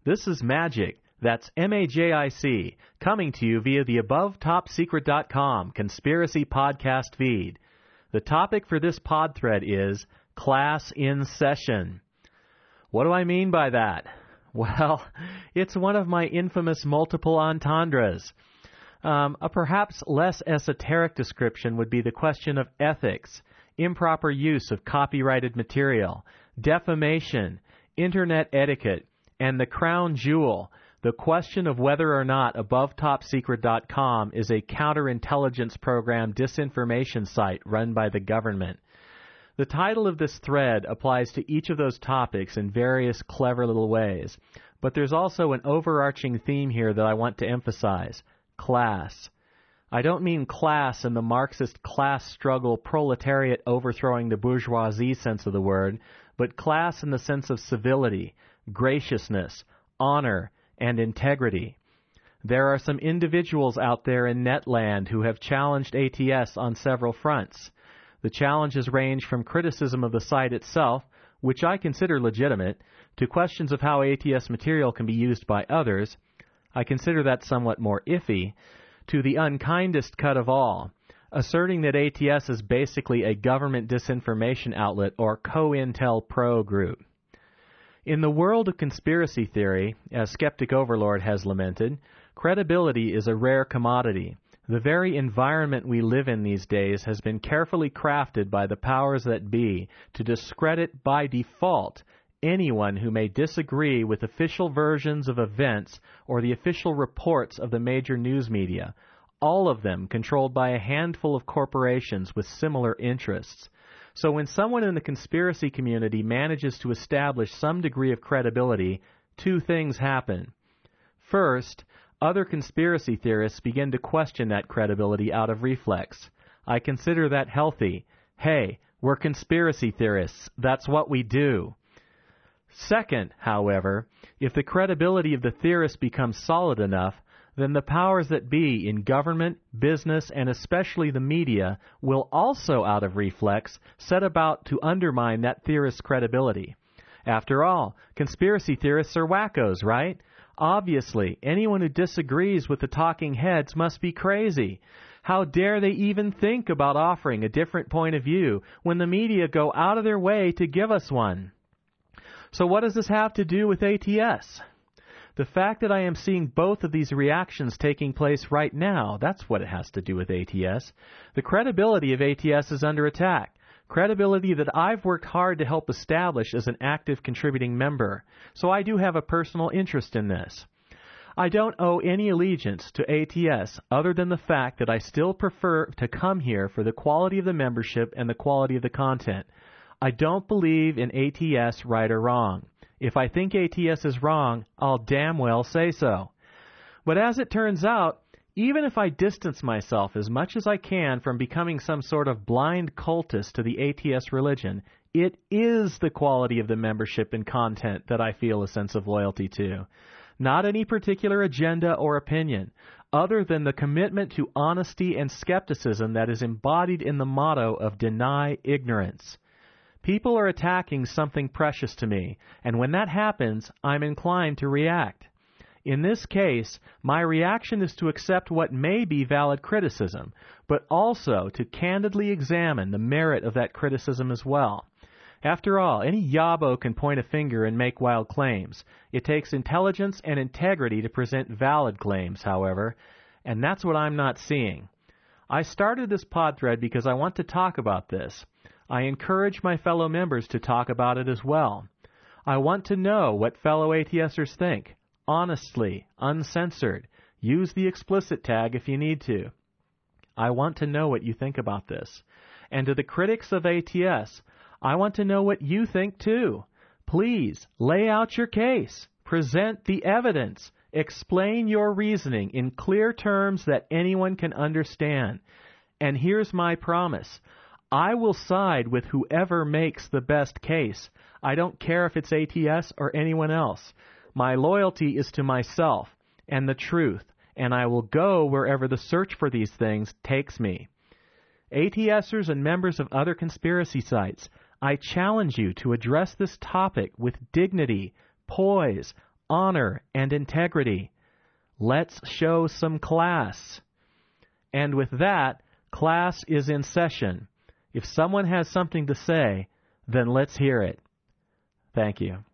This is Magic, that's MAJIC, coming to you via the AboveTopSecret.com Conspiracy Podcast feed. The topic for this pod thread is Class in Session. What do I mean by that? Well, it's one of my infamous multiple entendres. A perhaps less esoteric description would be the question of ethics, improper use of copyrighted material, defamation, internet etiquette, and the crown jewel, the question of whether or not AboveTopSecret.com is a counterintelligence program disinformation site run by the government. The title of this thread applies to each of those topics in various clever little ways, but there's also an overarching theme here that I want to emphasize: class. I don't mean class in the Marxist class struggle, proletariat overthrowing the bourgeoisie sense of the word, but class in the sense of civility, graciousness, honor, and integrity. There are some individuals out there in Netland who have challenged ATS on several fronts. The challenges range from criticism of the site itself, which I consider legitimate, to questions of how ATS material can be used by others. I consider that somewhat more iffy, to the unkindest cut of all, asserting that ATS is basically a government disinformation outlet or COINTELPRO group. In the world of conspiracy theory, as Skeptic Overlord has lamented, credibility is a rare commodity. The very environment we live in these days has been carefully crafted by the powers that be to discredit by default anyone who may disagree with official versions of events or the official reports of the major news media, all of them controlled by a handful of corporations with similar interests. So when someone in the conspiracy community manages to establish some degree of credibility, two things happen. First, other conspiracy theorists begin to question that credibility out of reflex. I consider that healthy. Hey, we're conspiracy theorists. That's what we do. Second, however, if the credibility of the theorist becomes solid enough, then the powers that be in government, business, and especially the media will also, out of reflex, set about to undermine that theorist's credibility. After all, conspiracy theorists are wackos, right? Obviously, anyone who disagrees with the talking heads must be crazy. How dare they even think about offering a different point of view when the media go out of their way to give us one? So what does this have to do with ATS? The fact that I am seeing both of these reactions taking place right now, that's what it has to do with ATS. The credibility of ATS is under attack. Credibility that I've worked hard to help establish as an active contributing member. So I do have a personal interest in this. I don't owe any allegiance to ATS other than the fact that I still prefer to come here for the quality of the membership and the quality of the content. I don't believe in ATS right or wrong. If I think ATS is wrong, I'll damn well say so. But as it turns out, even if I distance myself as much as I can from becoming some sort of blind cultist to the ATS religion, it is the quality of the membership and content that I feel a sense of loyalty to. Not any particular agenda or opinion, other than the commitment to honesty and skepticism that is embodied in the motto of deny ignorance. People are attacking something precious to me, and when that happens, I'm inclined to react. In this case, my reaction is to accept what may be valid criticism, but also to candidly examine the merit of that criticism as well. After all, any yabo can point a finger and make wild claims. It takes intelligence and integrity to present valid claims, however, and that's what I'm not seeing. I started this pod thread because I want to talk about this. I encourage my fellow members to talk about it as well. I want to know what fellow ATSers think. Honestly, uncensored. Use the explicit tag if you need to. I want to know what you think about this. And to the critics of ATS, I want to know what you think too. Please, lay out your case. Present the evidence. Explain your reasoning in clear terms that anyone can understand. And here's my promise. I will side with whoever makes the best case. I don't care if it's ATS or anyone else. My loyalty is to myself and the truth, and I will go wherever the search for these things takes me. ATSers and members of other conspiracy sites, I challenge you to address this topic with dignity, poise, honor and integrity. Let's show some class. And with that, class is in session. If someone has something to say, then let's hear it. Thank you.